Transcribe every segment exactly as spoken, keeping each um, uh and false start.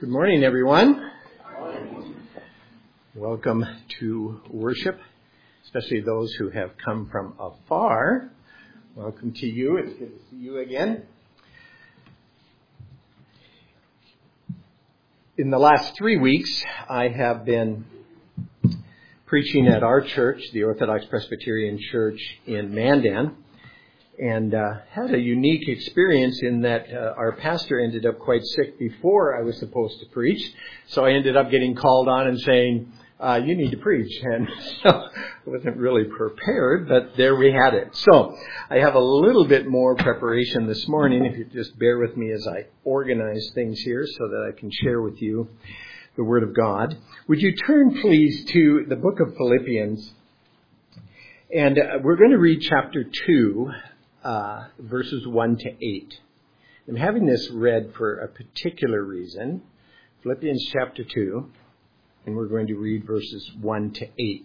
Good morning, everyone. Welcome to worship, especially those who have come from afar. Welcome to you. It's good to see you again. In the last three weeks, I have been preaching at our church, the Orthodox Presbyterian Church in Mandan, and uh, had a unique experience in that uh, our pastor ended up quite sick before I was supposed to preach. So I ended up getting called on and saying, uh, you need to preach. And so I wasn't really prepared, but there we had it. So I have a little bit more preparation this morning, if you just bear with me as I organize things here so that I can share with you the Word of God. Would you turn, please, to the book of Philippians? And uh, we're going to read chapter two. Uh, verses one to eight. I'm having this read for a particular reason. Philippians chapter two, and we're going to read verses one to eight.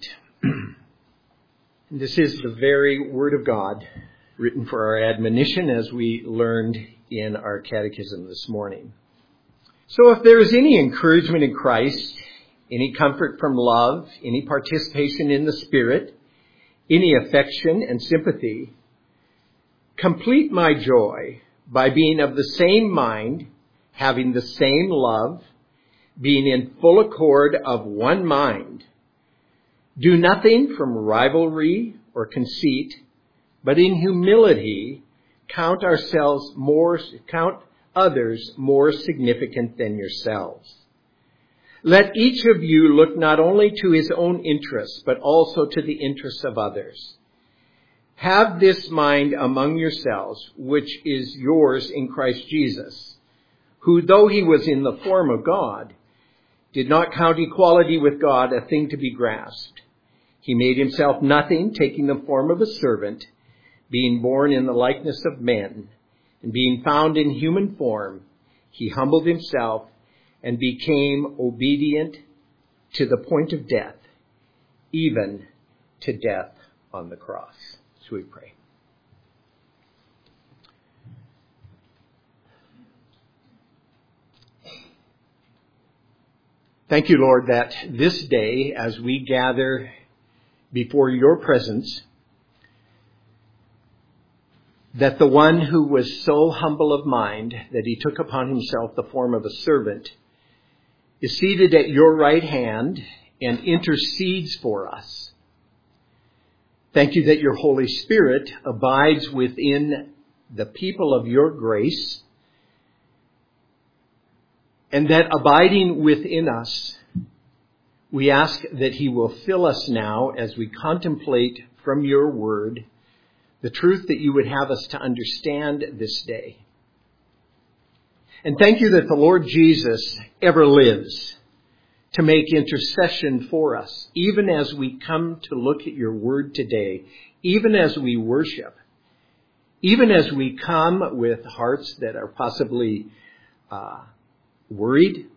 This is the very Word of God written for our admonition, as we learned in our catechism this morning. So if there is any encouragement in Christ, any comfort from love, any participation in the Spirit, any affection and sympathy, complete my joy by being of the same mind, having the same love, being in full accord of one mind. Do nothing from rivalry or conceit, but in humility count ourselves more, count others more significant than yourselves. Let each of you look not only to his own interests, but also to the interests of others. Have this mind among yourselves, which is yours in Christ Jesus, who, though he was in the form of God, did not count equality with God a thing to be grasped. He made himself nothing, taking the form of a servant, being born in the likeness of men, and being found in human form, he humbled himself and became obedient to the point of death, even to death on the cross. So we pray. Thank you, Lord, that this day, as we gather before your presence, that the one who was so humble of mind that he took upon himself the form of a servant is seated at your right hand and intercedes for us. Thank you that your Holy Spirit abides within the people of your grace, and that abiding within us, we ask that he will fill us now as we contemplate from your word the truth that you would have us to understand this day. And thank you that the Lord Jesus ever lives to make intercession for us, even as we come to look at your word today, even as we worship, even as we come with hearts that are possibly uh, worried,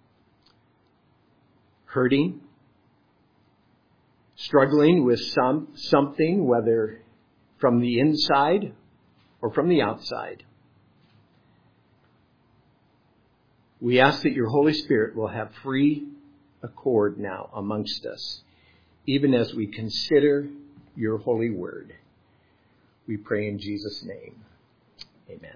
hurting, struggling with some something, whether from the inside or from the outside. We ask that your Holy Spirit will have free accord now amongst us, even as we consider your holy word. We pray in Jesus' name. Amen.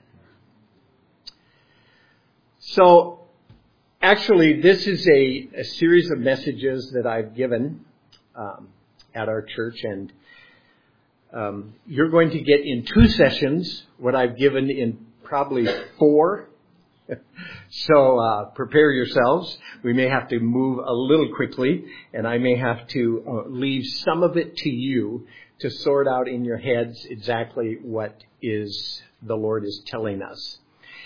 So, actually, this is a, a series of messages that I've given um, at our church, and um, you're going to get in two sessions what I've given in probably four. So uh, prepare yourselves. We may have to move a little quickly, and I may have to uh, leave some of it to you to sort out in your heads exactly what is the Lord is telling us.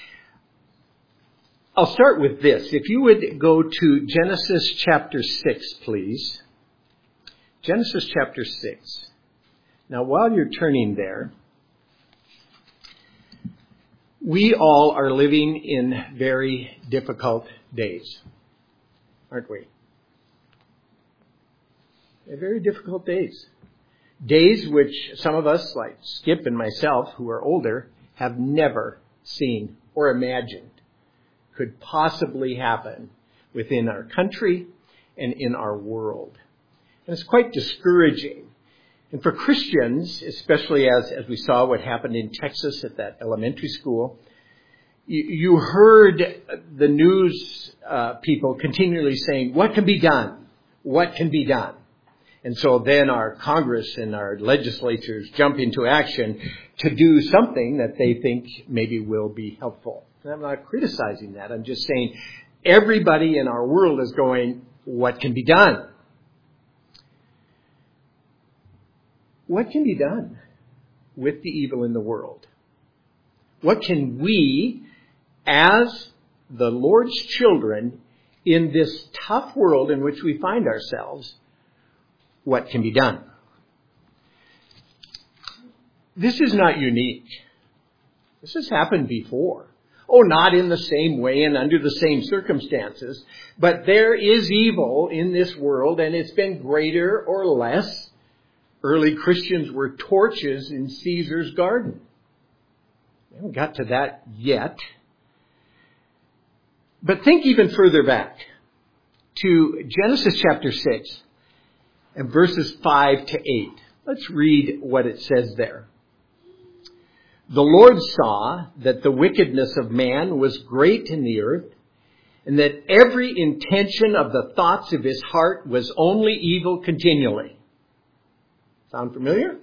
I'll start with this. If you would go to Genesis chapter six, please. Genesis chapter six. Now, while you're turning there, we all are living in very difficult days, aren't we? They're very difficult days. Days which some of us, like Skip and myself, who are older, have never seen or imagined could possibly happen within our country and in our world. And it's quite discouraging. And for Christians, especially as, as we saw what happened in Texas at that elementary school, you, you heard the news uh, people continually saying, what can be done? What can be done? And so then our Congress and our legislatures jump into action to do something that they think maybe will be helpful. And I'm not criticizing that. I'm just saying everybody in our world is going, what can be done? What can be done with the evil in the world? What can we, as the Lord's children, in this tough world in which we find ourselves, what can be done? This is not unique. This has happened before. Oh, not in the same way and under the same circumstances, but there is evil in this world, and it's been greater or less. Early Christians were torches in Caesar's garden. We haven't got to that yet. But think even further back to Genesis chapter six and verses five to eight. Let's read what it says there. The Lord saw that the wickedness of man was great in the earth, and that every intention of the thoughts of his heart was only evil continually. Sound familiar?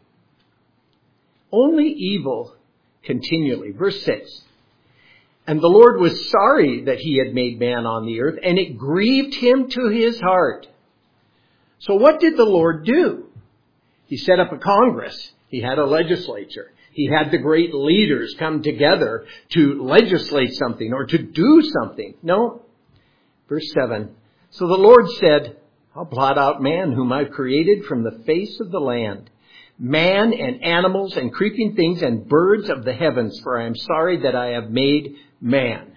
Only evil continually. Verse six. And the Lord was sorry that he had made man on the earth, and it grieved him to his heart. So what did the Lord do? He set up a Congress. He had a legislature. He had the great leaders come together to legislate something or to do something. No. Verse seven. So the Lord said, I'll blot out man whom I've created from the face of the land, man and animals and creeping things and birds of the heavens, for I am sorry that I have made man.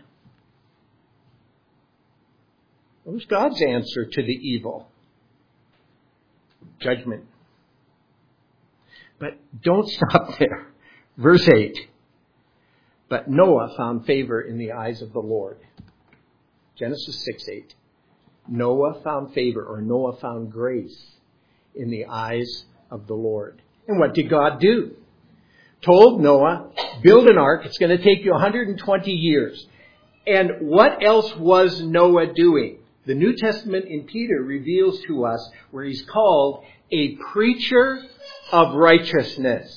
What was God's answer to the evil? Judgment. But don't stop there. Verse eight. But Noah found favor in the eyes of the Lord. Genesis six eight. Noah found favor, or Noah found grace in the eyes of the Lord. And what did God do? Told Noah, build an ark. It's going to take you one hundred twenty years. And what else was Noah doing? The New Testament in Peter reveals to us where he's called a preacher of righteousness.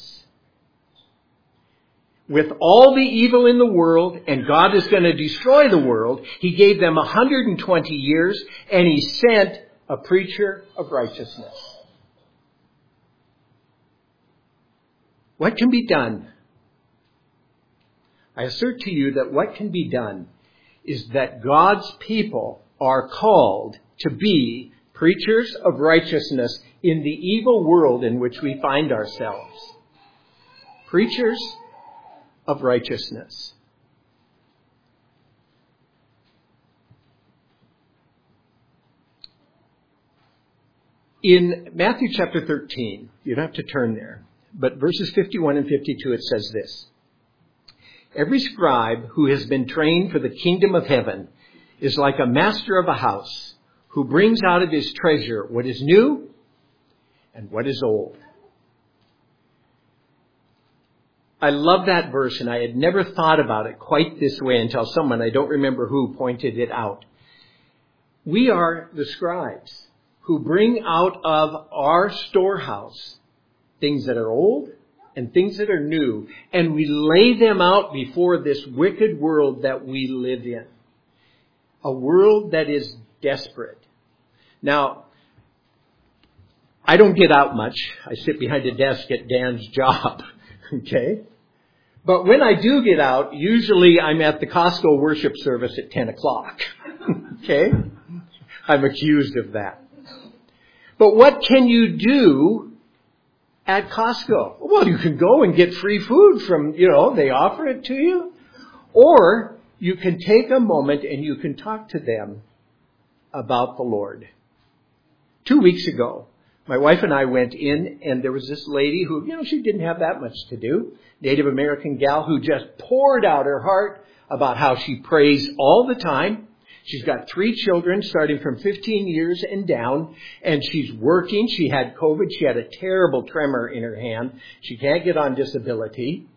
With all the evil in the world, and God is going to destroy the world, he gave them one hundred twenty years, and he sent a preacher of righteousness. What can be done? I assert to you that what can be done is that God's people are called to be preachers of righteousness in the evil world in which we find ourselves. Preachers of righteousness. In Matthew chapter thirteen, you don't have to turn there, but verses fifty-one and fifty-two, it says this. Every scribe who has been trained for the kingdom of heaven is like a master of a house who brings out of his treasure what is new and what is old. I love that verse, and I had never thought about it quite this way until someone, I don't remember who, pointed it out. We are the scribes who bring out of our storehouse things that are old and things that are new, and we lay them out before this wicked world that we live in. A world that is desperate. Now, I don't get out much. I sit behind a desk at Dan's job. Okay? But when I do get out, usually I'm at the Costco worship service at ten o'clock. Okay? I'm accused of that. But what can you do at Costco? Well, you can go and get free food from, you know, they offer it to you. Or you can take a moment and you can talk to them about the Lord. Two weeks ago, my wife and I went in, and there was this lady who, you know, she didn't have that much to do. Native American gal who just poured out her heart about how she prays all the time. She's got three children starting from fifteen years and down, and she's working. She had COVID. She had a terrible tremor in her hand. She can't get on disability.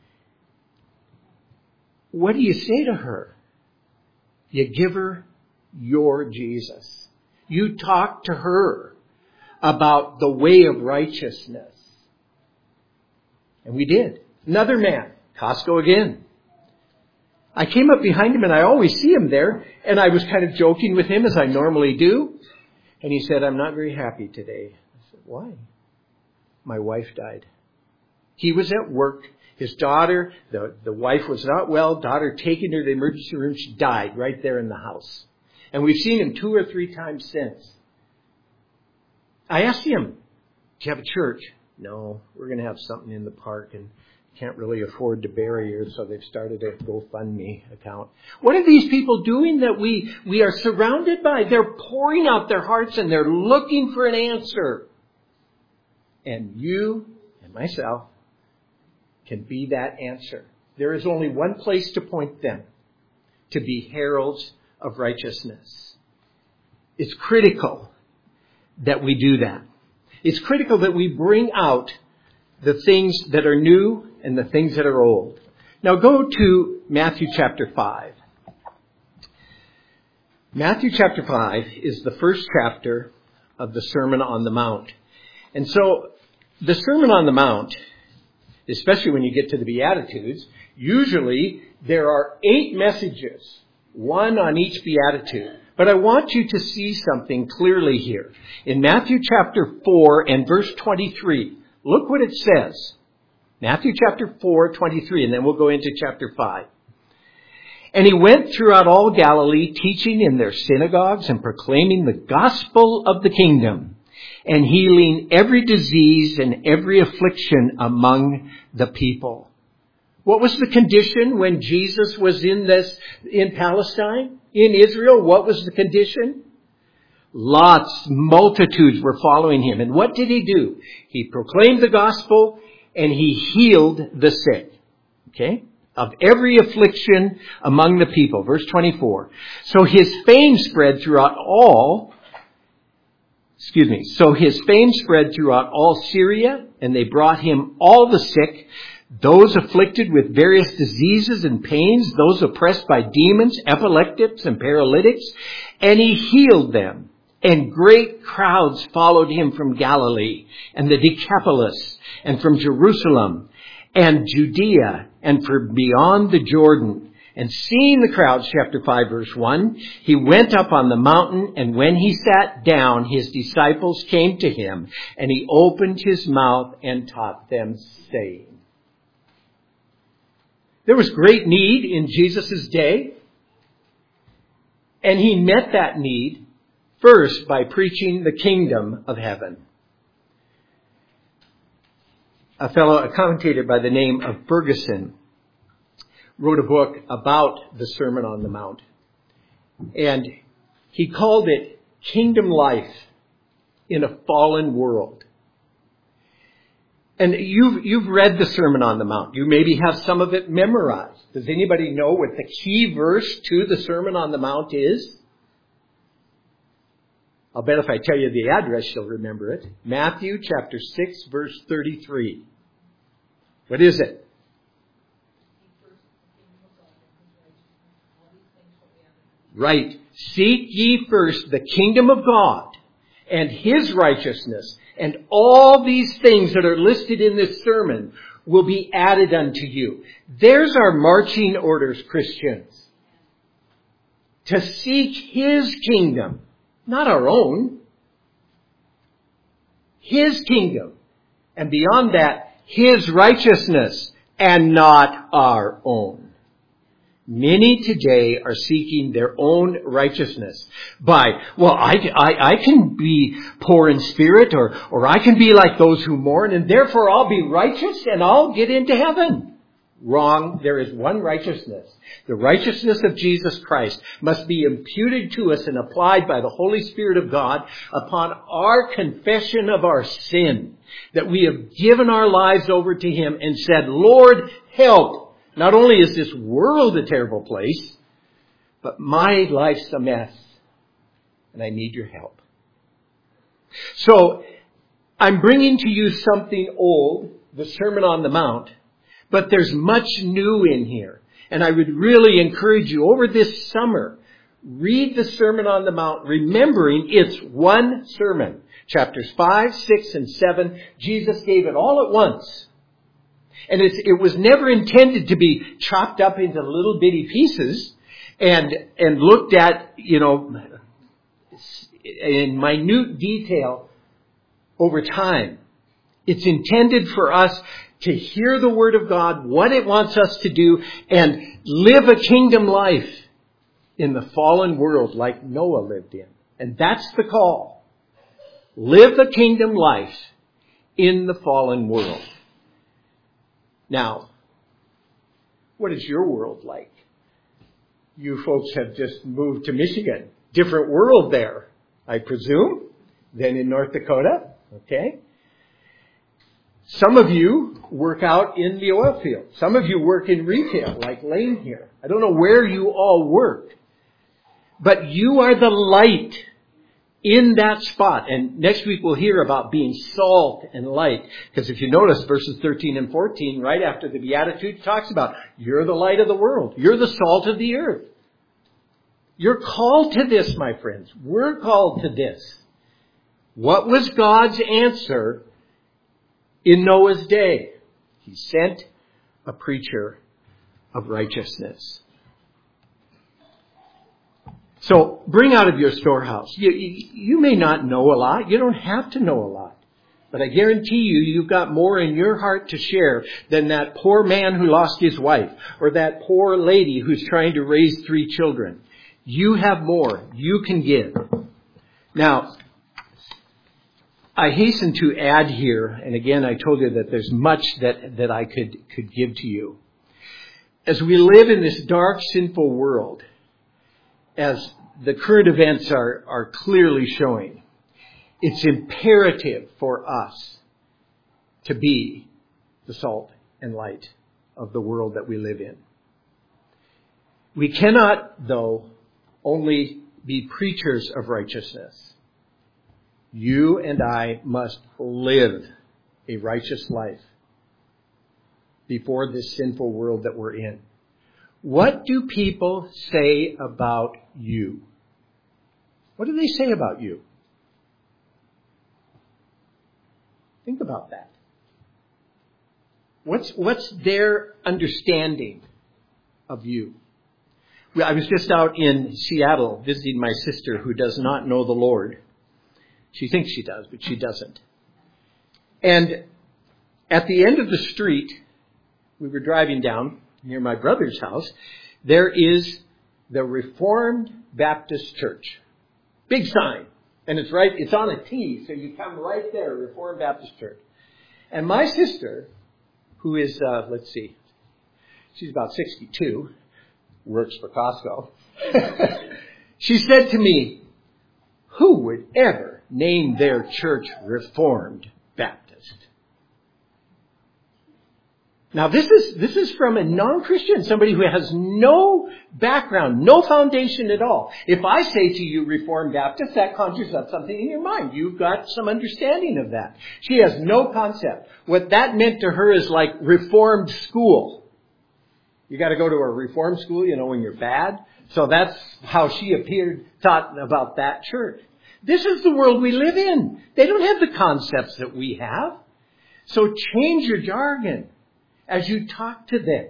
What do you say to her? You give her your Jesus. You talk to her about the way of righteousness. And we did. Another man, Costco again. I came up behind him, and I always see him there, and I was kind of joking with him as I normally do. And he said, I'm not very happy today. I said, why? My wife died. He was at work. His daughter, the, the wife was not well. Daughter taken her to the emergency room. She died right there in the house. And we've seen him two or three times since. I asked him, do you have a church? No, we're going to have something in the park, and can't really afford to bury her, so they've started a GoFundMe account. What are these people doing that we, we are surrounded by? They're pouring out their hearts, and they're looking for an answer. And you and myself can be that answer. There is only one place to point them, to be heralds of righteousness. It's critical that we do that. It's critical that we bring out the things that are new and the things that are old. Now go to Matthew chapter five. Matthew chapter five is the first chapter of the Sermon on the Mount. And so the Sermon on the Mount, especially when you get to the Beatitudes, usually there are eight messages, one on each Beatitude. But I want you to see something clearly here. In Matthew chapter four and verse twenty-three, look what it says. Matthew chapter four, twenty-three, and then we'll go into chapter five. And he went throughout all Galilee, teaching in their synagogues and proclaiming the gospel of the kingdom, and healing every disease and every affliction among the people. What was the condition when Jesus was in this, in Palestine, in Israel? What was the condition? Lots, multitudes were following him. And what did he do? He proclaimed the gospel and he healed the sick. Okay? Of every affliction among the people. Verse twenty-four. So his fame spread throughout all, excuse me, so his fame spread throughout all Syria, and they brought him all the sick, those afflicted with various diseases and pains, those oppressed by demons, epileptics and paralytics, and he healed them. And great crowds followed him from Galilee and the Decapolis and from Jerusalem and Judea and from beyond the Jordan. And seeing the crowds, chapter five, verse one, he went up on the mountain, and when he sat down, his disciples came to him, and he opened his mouth and taught them, saying. There was great need in Jesus' day, and he met that need first by preaching the kingdom of heaven. A fellow, a commentator by the name of Ferguson, wrote a book about the Sermon on the Mount. And he called it Kingdom Life in a Fallen World. And you've, you've read the Sermon on the Mount. You maybe have some of it memorized. Does anybody know what the key verse to the Sermon on the Mount is? I'll bet if I tell you the address, you'll remember it. Matthew chapter six, verse thirty-three. What is it? Right. Seek ye first the kingdom of God and his righteousness, and all these things that are listed in this sermon will be added unto you. There's our marching orders, Christians. To seek his kingdom. Not our own. His kingdom. And beyond that, his righteousness, and not our own. Many today are seeking their own righteousness by, well, I, I, I can be poor in spirit, or, or I can be like those who mourn, and therefore I'll be righteous and I'll get into heaven. Wrong. There is one righteousness. The righteousness of Jesus Christ must be imputed to us and applied by the Holy Spirit of God upon our confession of our sin. That we have given our lives over to him and said, Lord, help. Not only is this world a terrible place, but my life's a mess. And I need your help. So, I'm bringing to you something old, the Sermon on the Mount, but there's much new in here. And I would really encourage you over this summer, read the Sermon on the Mount, remembering it's one sermon. Chapters five, six, and seven, Jesus gave it all at once. And it's, it was never intended to be chopped up into little bitty pieces and, and looked at, you know, in minute detail over time. It's intended for us to hear the Word of God, what it wants us to do, and live a kingdom life in the fallen world like Noah lived in. And that's the call. Live a kingdom life in the fallen world. Now, what is your world like? You folks have just moved to Michigan. Different world there, I presume, than in North Dakota. Okay? Some of you work out in the oil field. Some of you work in retail, like Lane here. I don't know where you all work. But you are the light in that spot. And next week we'll hear about being salt and light. Because if you notice verses thirteen and fourteen, right after the Beatitudes, talks about you're the light of the world. You're the salt of the earth. You're called to this, my friends. We're called to this. What was God's answer in Noah's day? He sent a preacher of righteousness. So bring out of your storehouse. You, you, you may not know a lot. You don't have to know a lot. But I guarantee you, you've got more in your heart to share than that poor man who lost his wife or that poor lady who's trying to raise three children. You have more. You can give. Now, I hasten to add here, and again, I told you that there's much that, that I could, could give to you. As we live in this dark, sinful world, as the current events are, are clearly showing, it's imperative for us to be the salt and light of the world that we live in. We cannot, though, only be preachers of righteousness. You and I must live a righteous life before this sinful world that we're in. What do people say about you? What do they say about you? Think about that. What's, what's their understanding of you? I was just out in Seattle visiting my sister who does not know the Lord. She thinks she does, but she doesn't. And at the end of the street, we were driving down near my brother's house, there is the Reformed Baptist Church. Big sign. And it's right, it's on a T, so you come right there, Reformed Baptist Church. And my sister, who is, uh, let's see, she's about sixty-two, works for Costco. She said to me, who would ever name their church Reformed Baptist? Now this is, this is from a non-Christian, somebody who has no background, no foundation at all. If I say to you Reformed Baptist, that conjures up something in your mind. You've got some understanding of that. She has no concept. What that meant to her is like Reformed school. You got to go to a Reformed school, you know, when you're bad. So that's how she appeared, thought about that church. This is the world we live in. They don't have the concepts that we have. So change your jargon as you talk to them.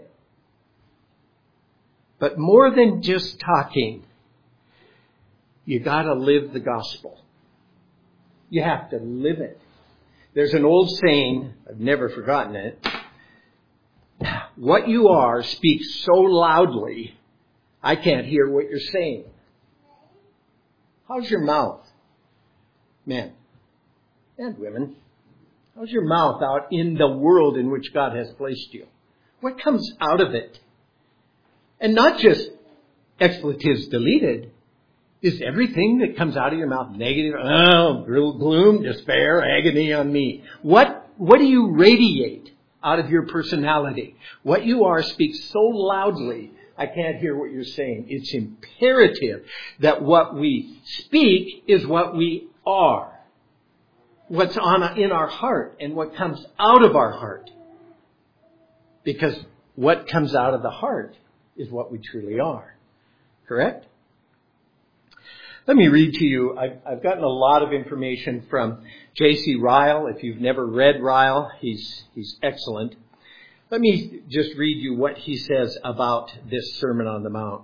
But more than just talking, you got to live the gospel. You have to live it. There's an old saying, I've never forgotten it. What you are speaks so loudly, I can't hear what you're saying. How's your mouth? Men and women. How's your mouth out in the world in which God has placed you? What comes out of it? And not just expletives deleted. Is everything that comes out of your mouth negative? Oh, gloom, despair, agony on me. What, what do you radiate out of your personality. What you are speaks so loudly, I can't hear what you're saying. It's imperative that what we speak is what we are. What's on in our heart and what comes out of our heart. Because what comes out of the heart is what we truly are. Correct? Let me read to you. I've, I've gotten a lot of information from J C Ryle. If you've never read Ryle, he's, he's excellent. Let me just read you what he says about this Sermon on the Mount.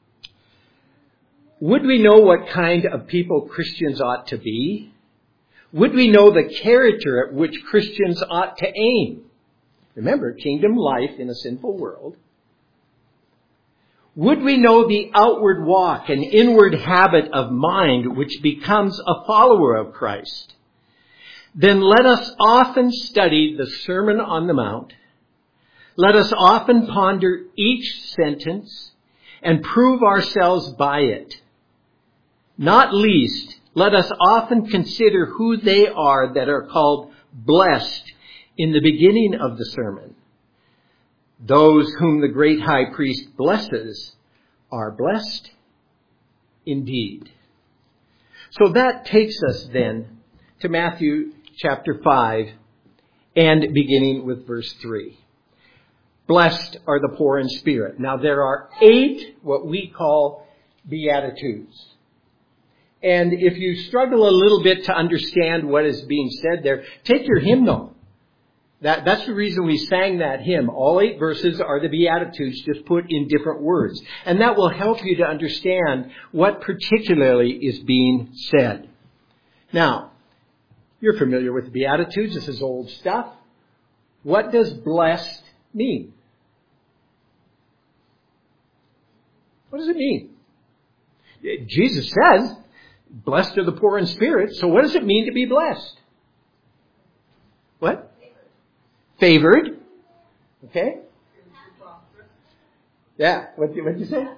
Would we know what kind of people Christians ought to be? Would we know the character at which Christians ought to aim? Remember, kingdom life in a sinful world. Would we know the outward walk and inward habit of mind which becomes a follower of Christ? Then let us often study the Sermon on the Mount. Let us often ponder each sentence and prove ourselves by it. Not least, let us often consider who they are that are called blessed in the beginning of the sermon. Those whom the great high priest blesses are blessed indeed. So that takes us then to Matthew chapter five and beginning with verse three. Blessed are the poor in spirit. Now there are eight what we call Beatitudes. And if you struggle a little bit to understand what is being said there, take your hymnal. That, that's the reason we sang that hymn. All eight verses are the Beatitudes, just put in different words. And that will help you to understand what particularly is being said. Now, you're familiar with the Beatitudes. This is old stuff. What does blessed mean? What does it mean? Jesus says, blessed are the poor in spirit. So what does it mean to be blessed? What? Favored. Okay. Yeah. What did you say?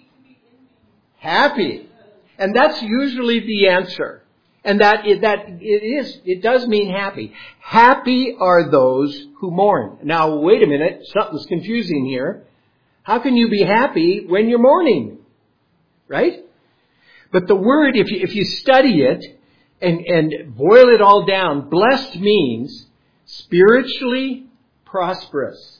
Happy. And that's usually the answer. And that it, that it is, it does mean happy. Happy are those who mourn. Now, wait a minute. Something's confusing here. How can you be happy when you're mourning? Right? But the word, if you, if you study it and, and boil it all down, blessed means spiritually prosperous.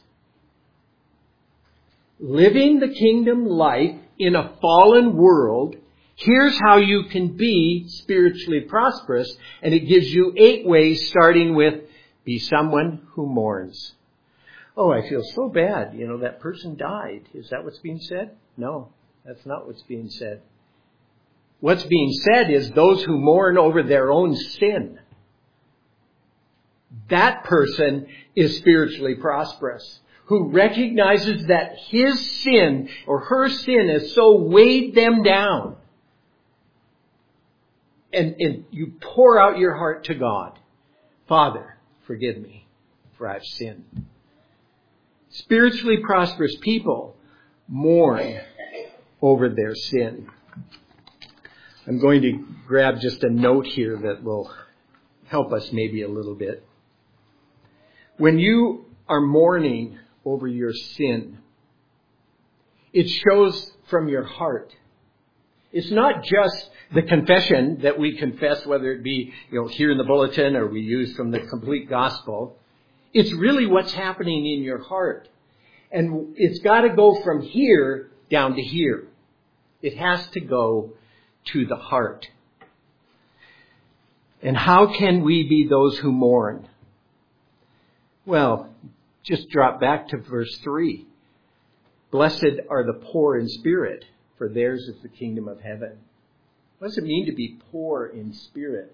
Living the kingdom life in a fallen world, here's how you can be spiritually prosperous. And it gives you eight ways, starting with be someone who mourns. Oh, I feel so bad. You know, that person died. Is that what's being said? No, that's not what's being said. What's being said is those who mourn over their own sin. That person is spiritually prosperous, who recognizes that his sin or her sin has so weighed them down. And, and you pour out your heart to God. Father, forgive me, for I've sinned. Spiritually prosperous people mourn over their sin. I'm going to grab just a note here that will help us maybe a little bit. When you are mourning over your sin, it shows from your heart. It's not just the confession that we confess, whether it be, you know, here in the bulletin or we use from the complete gospel. It's really what's happening in your heart. And it's got to go from here down to here. It has to go to the heart. And how can we be those who mourn? Well, just drop back to verse three. Blessed are the poor in spirit, for theirs is the kingdom of heaven. What does it mean to be poor in spirit?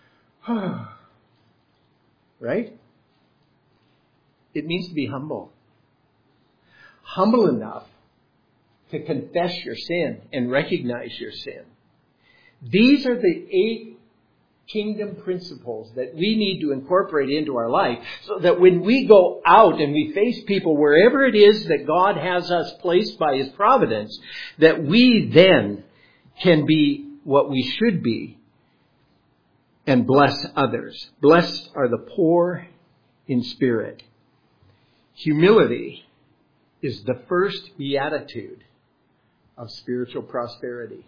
Right? It means to be humble. Humble enough to confess your sin and recognize your sin. These are the eight kingdom principles that we need to incorporate into our life so that when we go out and we face people wherever it is that God has us placed by His providence, that we then can be what we should be and bless others. Blessed are the poor in spirit. Humility is the first beatitude of spiritual prosperity.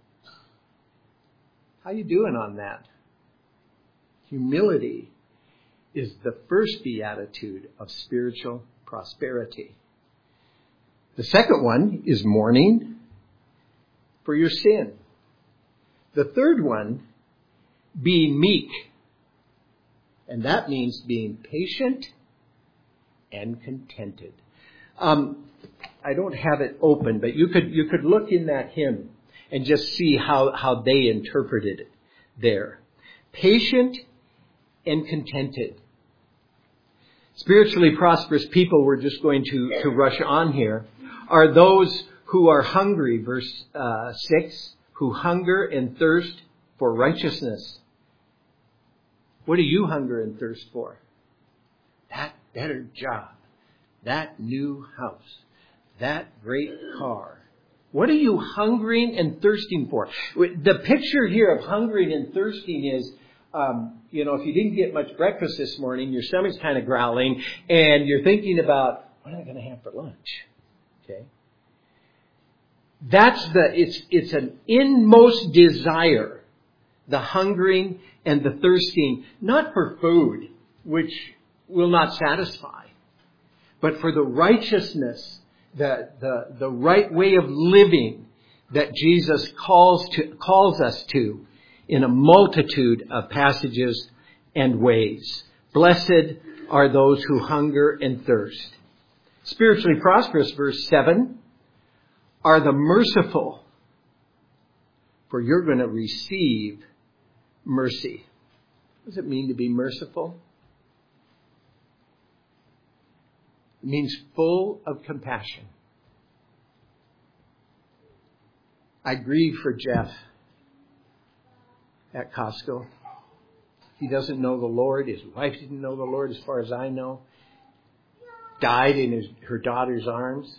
How you doing on that? Humility is the first beatitude of spiritual prosperity. The second one is mourning for your sin. The third one, being meek. And that means being patient and contented. Um, I don't have it open, but you could you could look in that hymn and just see how, how they interpreted it there. Patient and contented. Spiritually prosperous people, we're just going to, to rush on here, are those who are hungry, verse uh, six, who hunger and thirst for righteousness. What do you hunger and thirst for? That better job, that new house, that great car. What are you hungering and thirsting for? The picture here of hungering and thirsting is, um, you know, if you didn't get much breakfast this morning, your stomach's kind of growling, and you're thinking about, what am I going to have for lunch? Okay. That's the, it's, it's an inmost desire, the hungering and the thirsting, not for food, which will not satisfy, but for the righteousness, the, the, the right way of living that Jesus calls to, calls us to in a multitude of passages and ways. Blessed are those who hunger and thirst. Spiritually prosperous, verse seven, are the merciful, for you're going to receive mercy. What does it mean to be merciful? It means full of compassion. I grieve for Jeff at Costco. He doesn't know the Lord. His wife didn't know the Lord as far as I know. Died in his, her daughter's arms.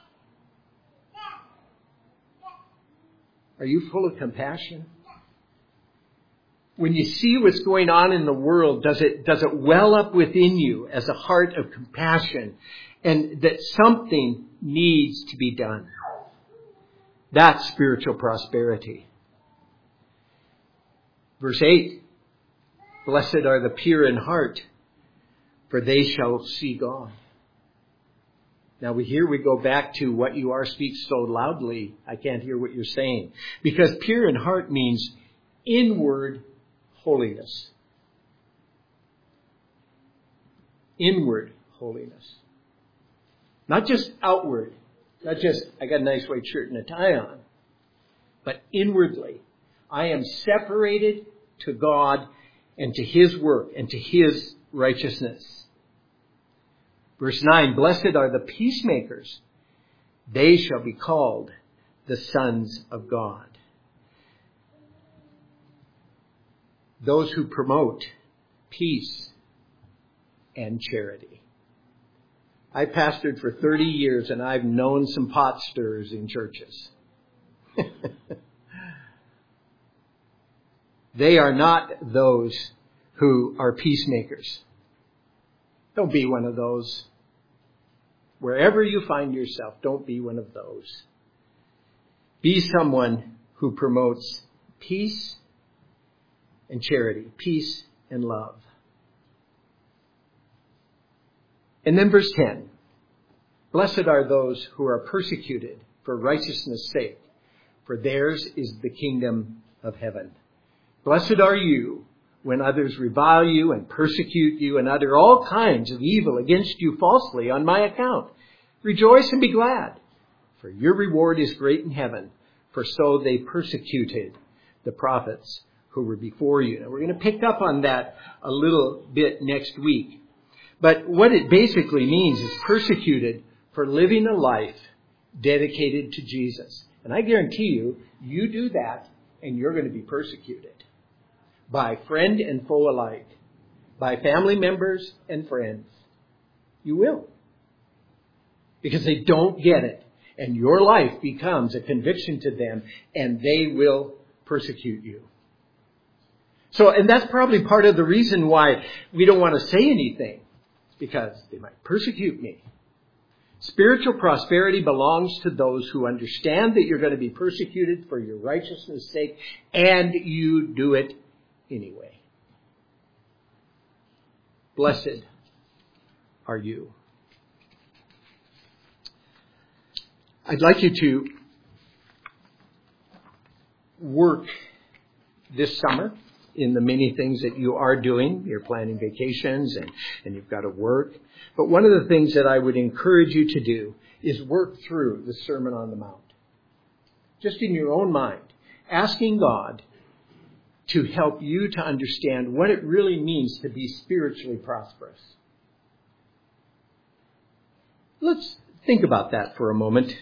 Are you full of compassion? When you see what's going on in the world, does it, does it well up within you as a heart of compassion and that something needs to be done? That's spiritual prosperity. Verse eight, blessed are the pure in heart, for they shall see God. Now we here we go back to what you are speaks so loudly, I can't hear what you're saying. Because pure in heart means inward holiness. Inward holiness. Not just outward. Not just, I got a nice white shirt and a tie on. But inwardly. I am separated to God and to His work and to His righteousness. Verse nine, blessed are the peacemakers. They shall be called the sons of God. Those who promote peace and charity. I pastored for thirty years and I've known some pot stirrers in churches. They are not those who are peacemakers. Don't be one of those. Wherever you find yourself, don't be one of those. Be someone who promotes peace and charity, peace and love. And then verse ten. Blessed are those who are persecuted for righteousness' sake, for theirs is the kingdom of heaven. Blessed are you when others revile you and persecute you and utter all kinds of evil against you falsely on my account. Rejoice and be glad, for your reward is great in heaven, for so they persecuted the prophets who were before you. Now, we're going to pick up on that a little bit next week. But what it basically means is persecuted for living a life dedicated to Jesus. And I guarantee you, you do that and you're going to be persecuted. By friend and foe alike. By family members and friends. You will. Because they don't get it. And your life becomes a conviction to them. And they will persecute you. So, and that's probably part of the reason why we don't want to say anything. because they might persecute me. Spiritual prosperity belongs to those who understand that you're going to be persecuted for your righteousness' sake, and you do it anyway. Blessed are you. I'd like you to work this summer in the many things that you are doing. You're planning vacations and, and you've got to work. But one of the things that I would encourage you to do is work through the Sermon on the Mount. Just in your own mind, asking God to help you to understand what it really means to be spiritually prosperous. Let's think about that for a moment.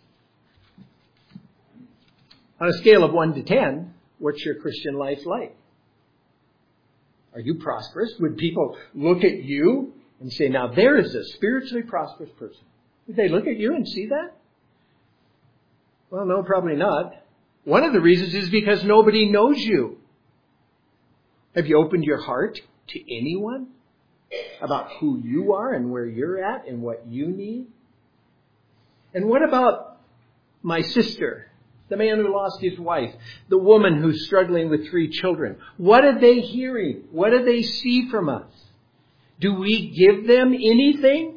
On a scale of one to ten, what's your Christian life like? Are you prosperous? Would people look at you and say, now there is a spiritually prosperous person? Would they look at you and see that? Well, no, probably not. One of the reasons is because nobody knows you. Have you opened your heart to anyone about who you are and where you're at and what you need? And what about my sister, the man who lost his wife, the woman who's struggling with three children? What are they hearing? What do they see from us? Do we give them anything?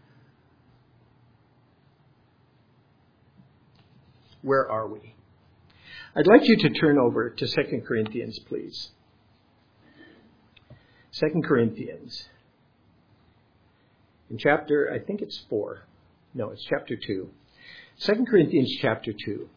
Where are we? I'd like you to turn over to Second Corinthians, please. Second Corinthians. In chapter, I think it's four. No, it's chapter two. Second Corinthians chapter two.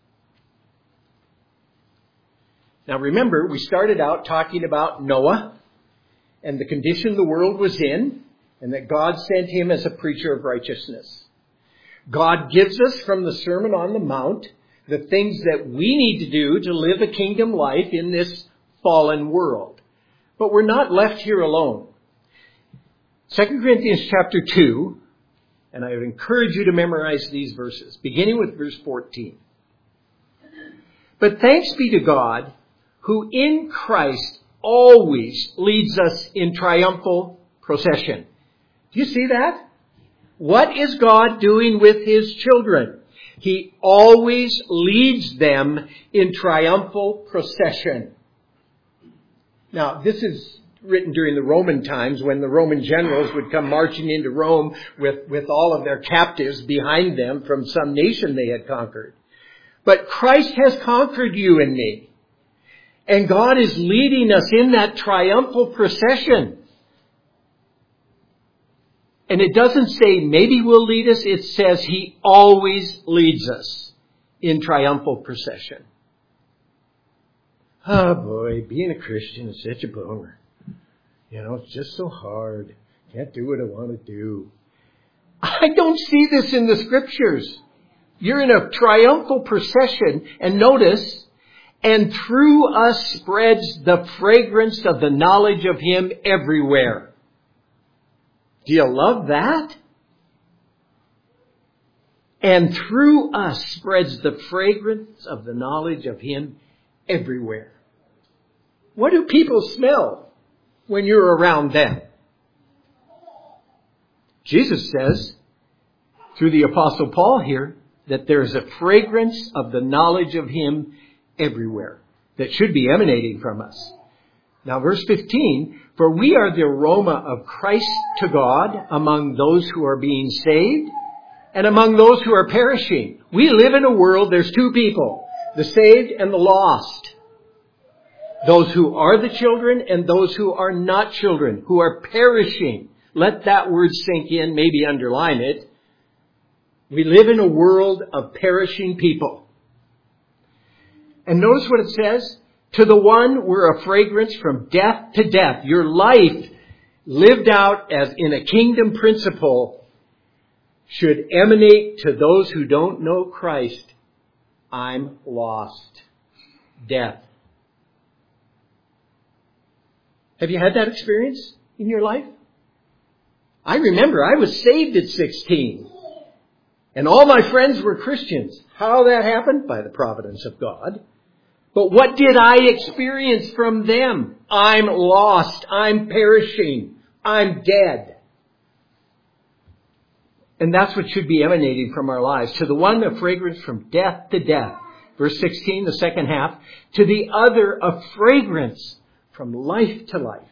Now remember, we started out talking about Noah and the condition the world was in, and that God sent him as a preacher of righteousness. God gives us from the Sermon on the Mount the things that we need to do to live a kingdom life in this fallen world. But we're not left here alone. Second Corinthians chapter two, and I would encourage you to memorize these verses, beginning with verse fourteen. But thanks be to God, who in Christ always leads us in triumphal procession. Do you see that? What is God doing with His children? He always leads them in triumphal procession. Now, this is written during the Roman times when the Roman generals would come marching into Rome with, with all of their captives behind them from some nation they had conquered. But Christ has conquered you and me. And God is leading us in that triumphal procession. And it doesn't say maybe will lead us. It says He always leads us in triumphal procession. Oh boy, being a Christian is such a bummer. You know, it's just so hard. Can't do what I want to do. I don't see this in the Scriptures. You're in a triumphal procession, and notice, and through us spreads the fragrance of the knowledge of Him everywhere. Do you love that? And through us spreads the fragrance of the knowledge of Him everywhere. What do people smell when you're around them? Jesus says, through the Apostle Paul here, that there's a fragrance of the knowledge of Him everywhere that should be emanating from us. Now, verse fifteen, for we are the aroma of Christ to God among those who are being saved and among those who are perishing. We live in a world, there's two people, the saved and the lost. Those who are the children and those who are not children, who are perishing. Let that word sink in, maybe underline it. We live in a world of perishing people. And notice what it says. To the one, we're a fragrance from death to death. Your life lived out as in a kingdom principle should emanate to those who don't know Christ. I'm lost. Death. Have you had that experience in your life? I remember I was saved at sixteen. And all my friends were Christians. How that happened? By the providence of God. But what did I experience from them? I'm lost. I'm perishing. I'm dead. And that's what should be emanating from our lives. To the one, a fragrance from death to death. Verse sixteen, the second half. To the other, a fragrance from life to life.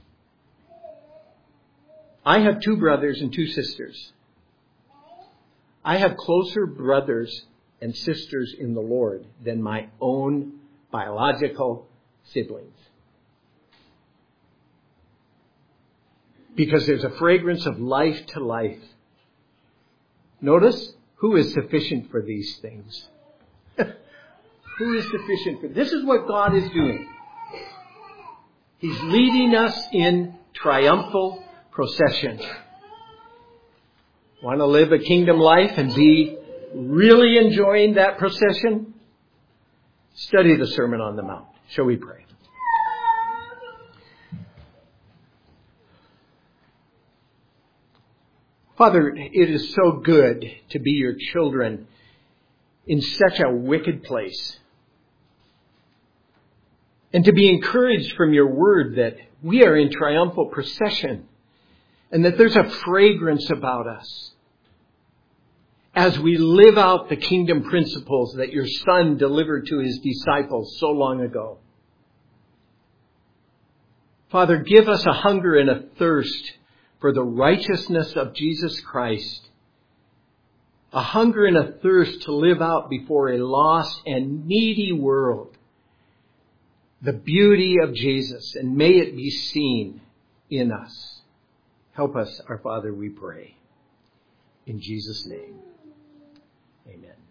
I have two brothers and two sisters. I have closer brothers and sisters in the Lord than my own biological siblings. Because there's a fragrance of life to life. Notice, who is sufficient for these things? Who is sufficient for this? Is what God is doing. He's leading us in triumphal procession. Want to live a kingdom life and be really enjoying that procession? Study the Sermon on the Mount. Shall we pray? Father, it is so good to be your children in such a wicked place. And to be encouraged from your word that we are in triumphal procession and that there's a fragrance about us as we live out the kingdom principles that your Son delivered to his disciples so long ago. Father, give us a hunger and a thirst for the righteousness of Jesus Christ. A hunger and a thirst to live out before a lost and needy world the beauty of Jesus, and may it be seen in us. Help us, our Father, we pray. In Jesus' name, amen.